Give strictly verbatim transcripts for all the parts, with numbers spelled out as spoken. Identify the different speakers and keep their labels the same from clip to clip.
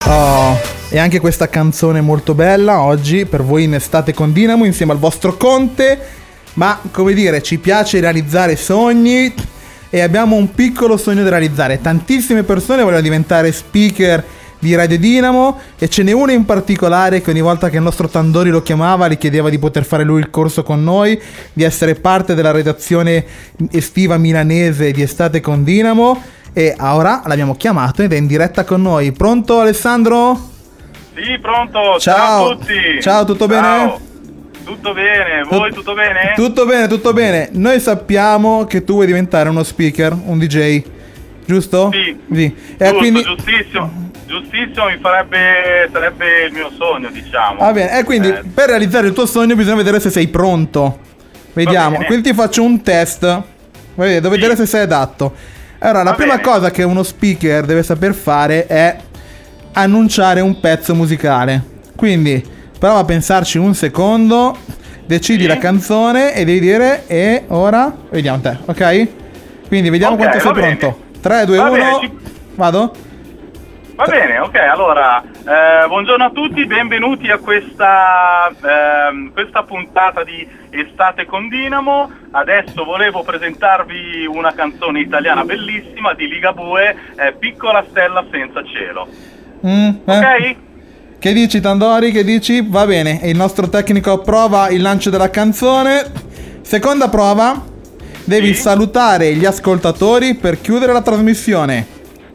Speaker 1: Oh, e anche questa canzone molto bella oggi per voi in Estate con Dinamo insieme al vostro Conte. Ma come dire, ci piace realizzare sogni e abbiamo un piccolo sogno da realizzare. Tantissime persone vogliono diventare speaker di Radio Dinamo e ce n'è una in particolare che ogni volta che il nostro Tandori lo chiamava gli chiedeva di poter fare lui il corso con noi, di essere parte della redazione estiva milanese di Estate con Dinamo. E ora l'abbiamo chiamato ed è in diretta con noi. Pronto Alessandro?
Speaker 2: Sì, pronto. Ciao,
Speaker 1: ciao
Speaker 2: a tutti.
Speaker 1: Ciao, tutto
Speaker 2: ciao.
Speaker 1: bene?
Speaker 2: Tutto bene, voi tutto bene?
Speaker 1: Tutto bene, tutto bene. Noi sappiamo che tu vuoi diventare uno speaker, un D J, giusto?
Speaker 2: Sì,
Speaker 1: sì. E
Speaker 2: giusto,
Speaker 1: quindi...
Speaker 2: giustissimo. Giustissimo, mi farebbe, sarebbe il mio sogno, diciamo.
Speaker 1: Va bene, e quindi eh. per realizzare il tuo sogno bisogna vedere se sei pronto. Vediamo, quindi ti faccio un test. Devo sì. vedere se sei adatto. Allora, la Va prima bene. cosa che uno speaker deve saper fare è annunciare un pezzo musicale. Quindi prova a pensarci un secondo, decidi sì. la canzone e devi dire e ora vediamo te, ok? Quindi vediamo okay, quanto sei pronto. tre, due, uno, ci... vado?
Speaker 2: Va bene, ok, allora, eh, buongiorno a tutti, benvenuti a questa, eh, questa puntata di Estate con Dinamo. Adesso volevo presentarvi una canzone italiana bellissima di Ligabue, eh, Piccola stella senza cielo.
Speaker 1: Mm, eh.
Speaker 2: Ok?
Speaker 1: Che dici Tandori, che dici? Va bene, il nostro tecnico prova il lancio della canzone. Seconda prova, devi sì. salutare gli ascoltatori per chiudere la trasmissione.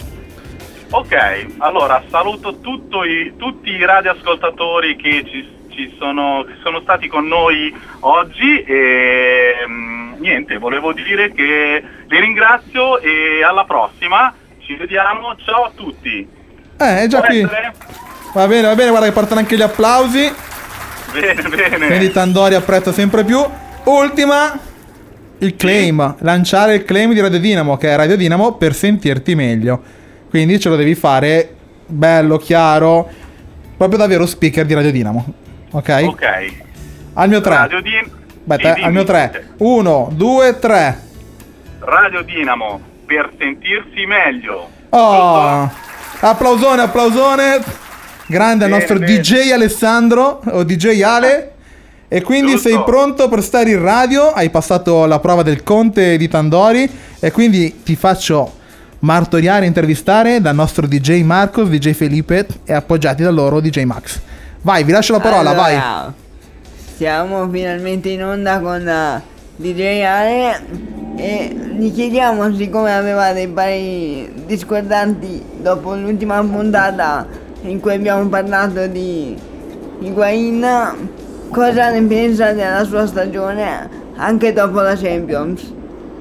Speaker 2: Ok, allora saluto tutto i, tutti i radioascoltatori che ci, ci sono, che sono stati con noi oggi e mh, niente, volevo dire che li ringrazio e alla prossima, ci vediamo, ciao a tutti.
Speaker 1: Eh, è già qui. Va bene, va bene, guarda che partono anche gli applausi.
Speaker 2: Bene, bene.
Speaker 1: Quindi Tandori apprezza sempre più. Ultima, il claim, sì. lanciare il claim di Radio Dinamo, che è Radio Dinamo per sentirti meglio. Quindi ce lo devi fare bello, chiaro, proprio davvero speaker di Radio Dinamo. Ok?
Speaker 2: Ok.
Speaker 1: Al mio tre.
Speaker 2: Radio Din-
Speaker 1: Beh, te, al mio tre. uno, due, tre.
Speaker 2: Radio Dinamo per sentirsi meglio.
Speaker 1: Oh! Tutto? Applausone, applausone. Grande al nostro
Speaker 2: bene.
Speaker 1: D J Alessandro o D J Ale. E quindi
Speaker 2: Giusto.
Speaker 1: sei pronto per stare in radio. Hai passato la prova del Conte di Tandori. E quindi ti faccio martoriare e intervistare dal nostro D J Marcos, D J Felipe e appoggiati da loro D J Max. Vai, vi lascio la parola,
Speaker 3: allora,
Speaker 1: vai.
Speaker 3: Siamo finalmente in onda con uh, D J Ale e gli chiediamo, siccome aveva dei pari discordanti dopo l'ultima puntata in cui abbiamo parlato di Higuain, cosa ne pensa della sua stagione anche dopo la Champions.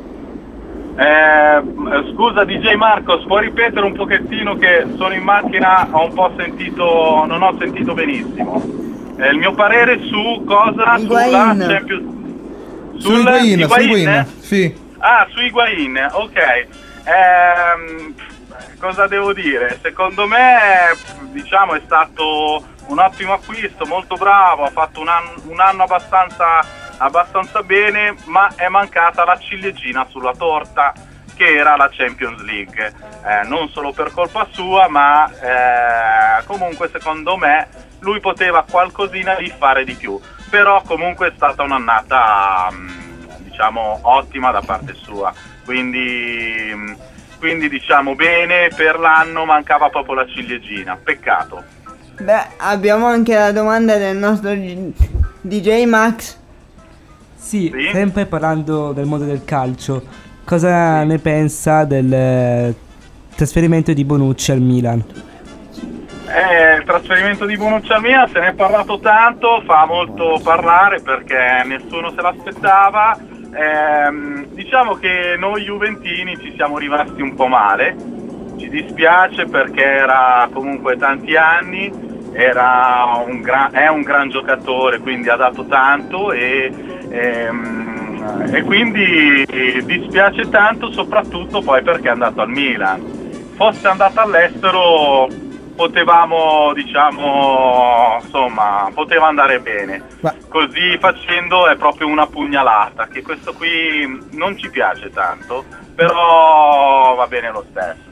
Speaker 2: Eh, scusa D J Marcos, puoi ripetere un pochettino che sono in macchina, ho un po' sentito, non ho sentito benissimo. Eh, il mio parere su cosa?
Speaker 3: Higuain.
Speaker 2: Sulla Champions...
Speaker 1: Su Higuain, su Higuain, sì.
Speaker 2: Ah, su Higuain, ok. Eh, cosa devo dire? Secondo me, diciamo, è stato un ottimo acquisto, molto bravo, ha fatto un anno, un anno abbastanza... abbastanza bene, ma è mancata la ciliegina sulla torta che era la Champions League, eh, non solo per colpa sua, ma eh, comunque secondo me lui poteva qualcosina di fare di più, però comunque è stata un'annata mh, diciamo ottima da parte sua, quindi, mh, quindi diciamo bene, per l'anno mancava proprio la ciliegina, peccato.
Speaker 3: Beh, abbiamo anche la domanda del nostro D J Max.
Speaker 4: Sì,
Speaker 2: sì,
Speaker 4: sempre parlando del mondo del calcio, cosa sì. ne pensa del eh, trasferimento di Bonucci al Milan?
Speaker 2: Eh, il trasferimento di Bonucci al Milan se ne è parlato tanto, fa molto parlare perché nessuno se l'aspettava. Eh, diciamo che noi juventini ci siamo rimasti un po' male, ci dispiace perché era comunque tanti anni, era un gran, è un gran giocatore, quindi ha dato tanto e Ehm, e quindi dispiace tanto soprattutto poi perché è andato al Milan. Fosse andato all'estero potevamo, diciamo, insomma, poteva andare bene. Ma... così facendo è proprio una pugnalata, che questo qui non ci piace tanto, però va bene lo stesso.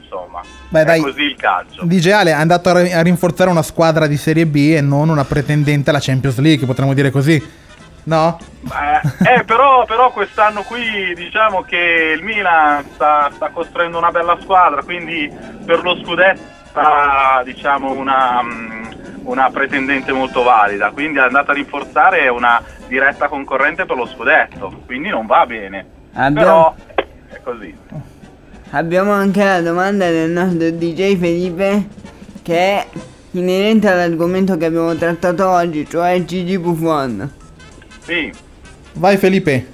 Speaker 2: insomma.
Speaker 1: Beh,
Speaker 2: è
Speaker 1: dai,
Speaker 2: così il calcio.
Speaker 1: D J Ale è andato a, ri- a rinforzare una squadra di Serie B e non una pretendente alla Champions League, potremmo dire così, no?
Speaker 2: Eh, eh, però, però quest'anno qui diciamo che il Milan sta, sta costruendo una bella squadra, quindi per lo scudetto sarà, diciamo, una, una pretendente molto valida, quindi è andata a rinforzare una diretta concorrente per lo scudetto, quindi non va bene.
Speaker 3: Abbiamo-
Speaker 2: Però è così.
Speaker 3: Abbiamo anche la domanda del nostro D J Felipe, che è inerente all'argomento che abbiamo trattato oggi, cioè Gigi Buffon.
Speaker 2: Sì.
Speaker 1: Vai Felipe.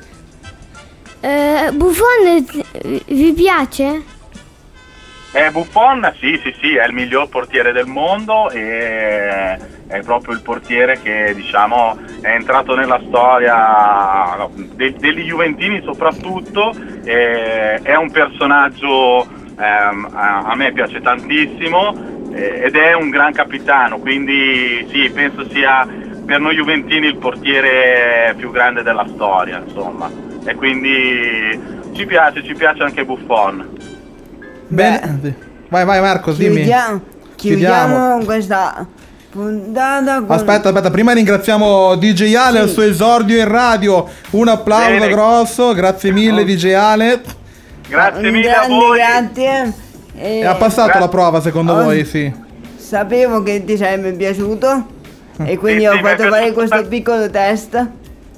Speaker 5: Eh, Buffon eh, vi piace?
Speaker 2: Eh, Buffon sì, sì, sì, è il miglior portiere del mondo e è proprio il portiere che, diciamo, è entrato nella storia de- degli Juventini soprattutto, e è un personaggio, ehm, a-, a me piace tantissimo, eh, ed è un gran capitano, quindi sì, penso sia per noi Juventini il portiere più grande della storia, insomma, e quindi ci piace, ci piace anche Buffon.
Speaker 1: Bene. Vai, vai Marco, dimmi.
Speaker 3: Chiudiamo, chiudiamo questa puntata con...
Speaker 1: Aspetta, aspetta, prima ringraziamo D J Ale al
Speaker 3: Sì.
Speaker 1: suo esordio in radio. Un applauso
Speaker 2: Bene.
Speaker 1: grosso, grazie mille D J Ale.
Speaker 2: Grazie
Speaker 3: Un
Speaker 2: mille a
Speaker 3: grande
Speaker 2: voi.
Speaker 3: grazie. E
Speaker 1: E ha passato
Speaker 2: Gra-
Speaker 1: la prova secondo
Speaker 3: Oh.
Speaker 1: voi? Sì.
Speaker 3: sapevo che ti sarebbe piaciuto e quindi
Speaker 2: Sì,
Speaker 3: ho
Speaker 2: sì, mi è
Speaker 3: fatto fare
Speaker 2: piaciuto
Speaker 3: questo
Speaker 2: tant-
Speaker 3: piccolo test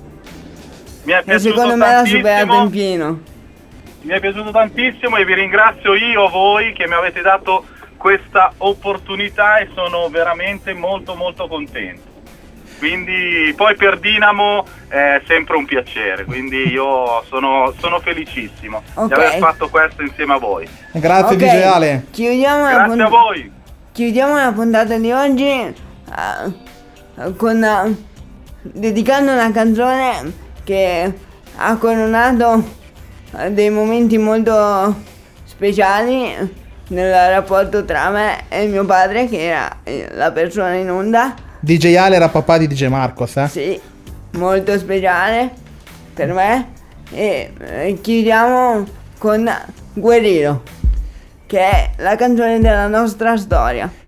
Speaker 2: Mi è
Speaker 3: e
Speaker 2: piaciuto
Speaker 3: secondo me l'ha superato in
Speaker 2: tantissimo.
Speaker 3: pieno.
Speaker 2: Mi è piaciuto tantissimo e vi ringrazio io, voi, che mi avete dato questa opportunità e sono veramente molto molto contento. Quindi poi per Dinamo è sempre un piacere, quindi io sono, sono felicissimo
Speaker 3: Ok.
Speaker 2: di aver fatto questo insieme a voi.
Speaker 1: Grazie
Speaker 3: Ok,
Speaker 1: D J Ale.
Speaker 3: Chiudiamo la,
Speaker 2: Grazie
Speaker 3: pun-
Speaker 2: a voi.
Speaker 3: chiudiamo la puntata di oggi eh, con eh, dedicando una canzone che ha coronato eh, dei momenti molto speciali nel rapporto tra me e mio padre, che era eh, la persona in onda.
Speaker 1: D J Ale era papà di D J Marcos, eh?
Speaker 3: Sì, molto speciale per me. E eh, chiudiamo con Guerrero, che è la canzone della nostra storia.